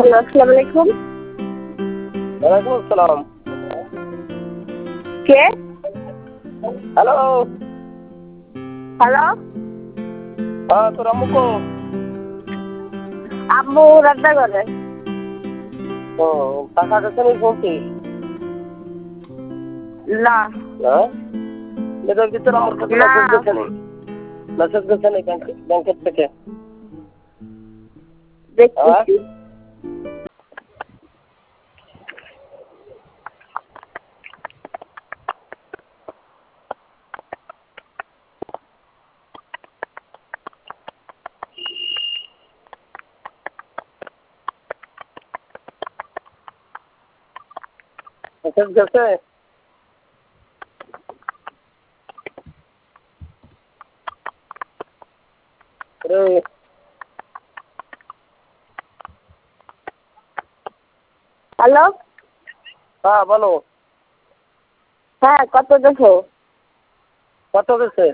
Hello, আসসালামু আলাইকুম। ওয়ালাইকুম আসসালাম। কে? হ্যালো। হ্যালো, হ্যাঁ, তোর আম্মু কো? আম্মু রান্না করে। ও, টাকা দিতে নেই শুনছিস? না হ্যাঁ, এদের ভিতরে আমার কাছে না, মেসেজ গেছে নেই। মেসেজ গেছে নেই ব্যাংকের থেকে। হ্যাঁ, দেখতেছি। মেসেজ গেছে। রে, হ্যালো, হ্যাঁ বলো। হ্যাঁ কত দেখো? কত গেছে?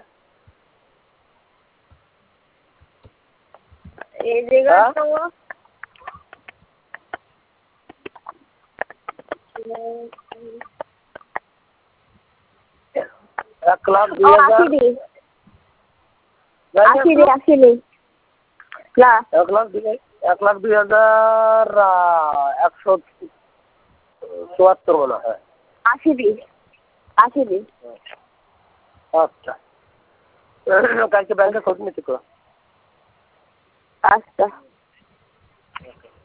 এই জায়গা হ্যাঁ, তো 1,02,000। আসেনি, যাই না, আসেনি না। 1,02,174 মনে হয়। আসেনি। আচ্ছা, কালকে ব্যাংকে খোঁজ নিতে কো। আচ্ছা।